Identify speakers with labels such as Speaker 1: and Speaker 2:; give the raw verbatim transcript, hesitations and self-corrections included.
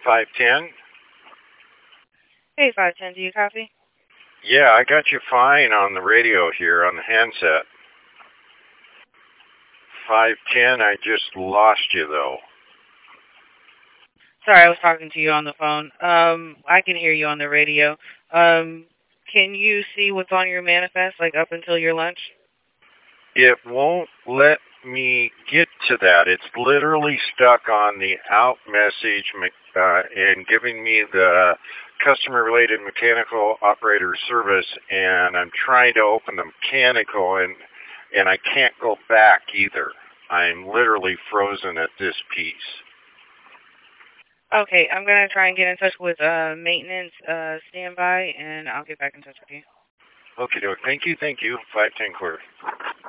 Speaker 1: five ten?
Speaker 2: Hey, five ten, do you copy?
Speaker 1: Yeah, I got you fine on the radio here on the handset. five ten, I just lost you though.
Speaker 2: Sorry, I was talking to you on the phone. Um, I can hear you on the radio. Um, can you see what's on your manifest, like up until your lunch?
Speaker 1: It won't let me get to that. It's literally stuck on the out message uh, and giving me the customer related mechanical operator service, and I'm trying to open the mechanical and and I can't go back either. I'm literally frozen at this piece.
Speaker 2: Okay, I'm going to try and get in touch with uh, maintenance uh, standby, and I'll get back in touch with you.
Speaker 1: Okay, thank you, thank you. five ten quarter.